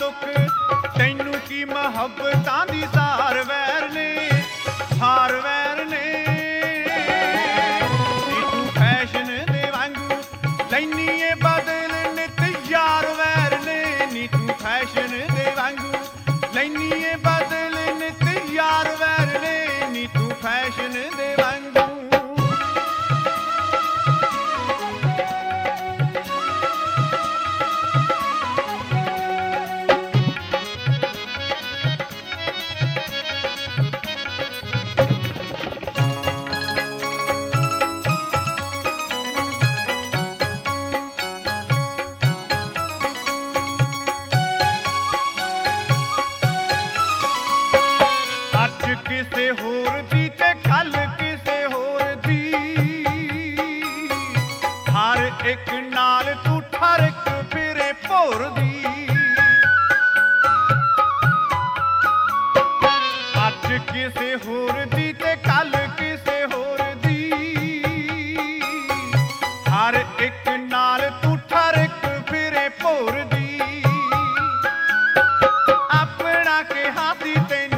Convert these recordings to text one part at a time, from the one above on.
दुख तैनू की मुहब्बतां दी सार वैर ने सार वैर ने नी तू फैशन दे वांगू लैनी ए बदल नित यार वैर ने नी तू फैशन दे वांगू लैनी ए बदल नित यार वैर ने नी तू फैशन दे वांगू किसे होर दी ते कल किसे होर दी हर एक नाल तू ठरक फिरे भोर दी अज किसे होर दी ते कल किसे होर दी हर एक नाल तू ठरक फिरे भोर दी अपना के हाथी तेनू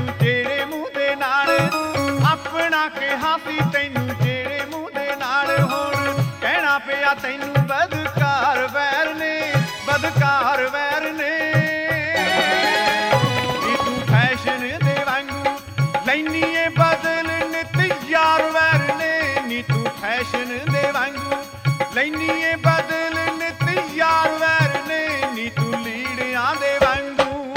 अपना के हासी तैनू जेड़े मुँह दे नाल हुण कहना पिया तैनू बदकार वैर ने बदकार वैर ने नी तू फैशन दे वांगू लैनी ए बदल नित यार वैर ने नी तू फैशन दे वांगू लैनी ए बदल नित यार वैर ने नी तू लीड़ियां दे वांगू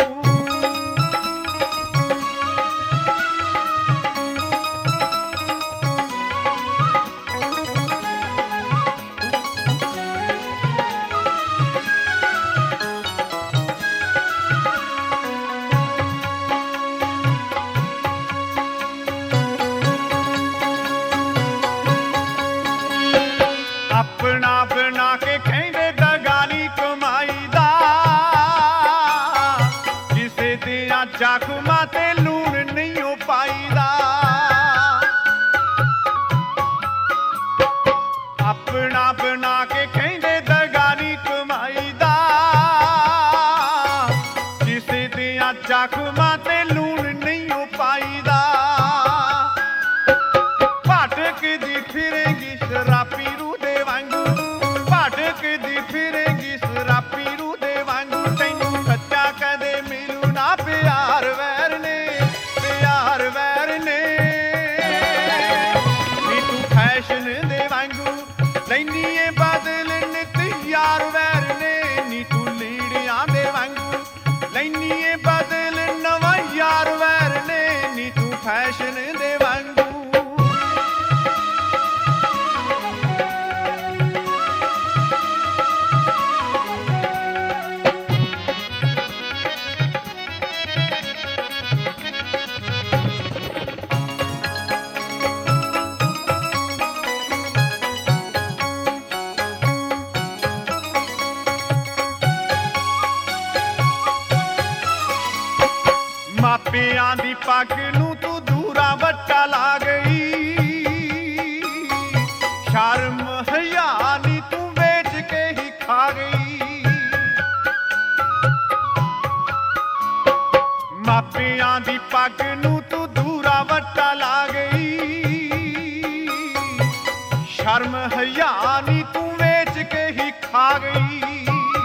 अपना बना के खेंदे दगानी कमाई दा जिसे दिया जाखुमा ते लूण नहीं हो पाईदा अपना बना के खेंदे दगानी कमाई दा जिसे दिया जाखुमा ते लूण नहीं हो पाईदा भटक दी फिरेगी शराबी रू भटकदी फिरेगी शराबी रू दे वांगू तैनू सच्चा कदे मिलू ना प्यार वैर ने नी तू फैशन दे वांगू लैनी ए बदल नित यार वैर ने नी तू लीड़ियां दे वांगू लैनी ए बदल नवा यार वैर ने नी तू फैशन दे वांगू मापियां दी पग नू तू दूरा वट्टा ला गई शर्म हया नी तू बेच के ही खा गई मापियां दी पग नू तू दूरा वट्टा ला गई शर्म हया नी तू बेच के ही खा गई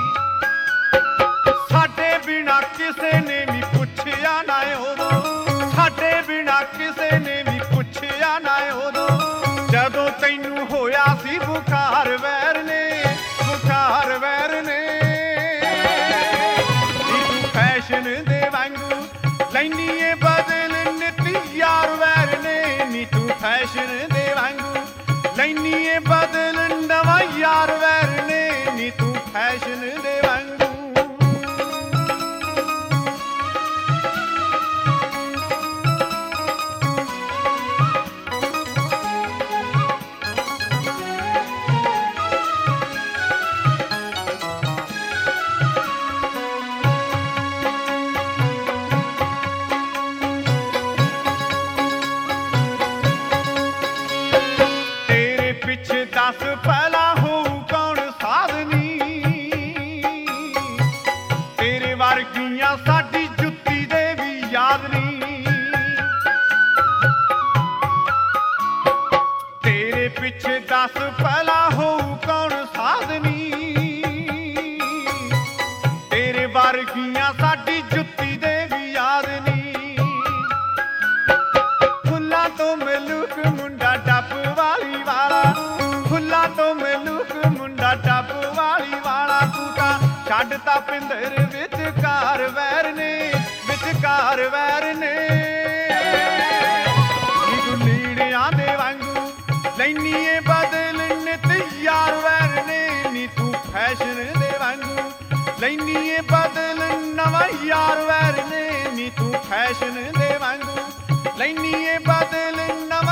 साडे बिना किसे ने भी पुछया ना उदों साडे बिना किसे ने भी पुछया ना उदों जदों तैनू होया सी बुखार वैर ने नी तू फैशन दे वांगू लैनी ए बदल नित यार वैर ने नी तू फैशन दे वांगू लैनी ए बदल नवा यार वैर ने नी तू फैशन दे वांगू दस भला हो कौन साधनी तेरे बारे ਵਰਗੀਆਂ ਸਾਡੀ ਜੁੱਤੀ ਦੇ ਵੀ ਯਾਦ ਨਹੀਂ। ਤੇਰੇ ਪਿੱਛੇ ਦੱਸ ਭਲਾ ਹੋਊ ਕੌਣ ਸਾਧਨੀ। ਤੇਰੇ ਵਰਗੀਆਂ ਸਾਡੀ ਜੁੱਤੀ ਦੇ ਵੀ ਯਾਦ ਨਹੀਂ। ਫੁੱਲਾਂ ਤੋਂ ਮਲੂਕ ਮੁੰਡਾ ਟੱਪ ਵਾਲੀ ਵਾਲਾ, ਫੁੱਲਾਂ ਤੋਂ ਮਲੂਕ ਮੁੰਡਾ ਟੱਪ ਵਾਲੀ ਵਾਲਾ। ਤੂੰ ਤਾਂ ਛੱਡਤਾ ਪਿੰਦਰ ਵਿਚਕਾਰ ਵੈਰ ਨੇ, ਵਿਚਕਾਰ ਵੈਰ ਨੇ। ਨੀ ਤੂੰ ਲੀੜਿਆਂ ਦੇ ਵਾਂਗੂ ਲੈਨੀ ਏ ਬਦਲ ਨਿਤ ਯਾਰ ਵੈਰ ਨੇ। ਨੀ ਤੂੰ ਫੈਸ਼ਨ ਦੇ ਵਾਂਗੂ ਲੈਨੀ ਏ ਬਦਲ ਨਵਾਂ ਯਾਰ ਵੈਰ ਨੇ। ਨੀ ਤੂੰ ਫੈਸ਼ਨ ਦੇ ਵਾਂਗੂ ਲੈਨੀ ਏ ਬਦਲ ਨਵਾਂ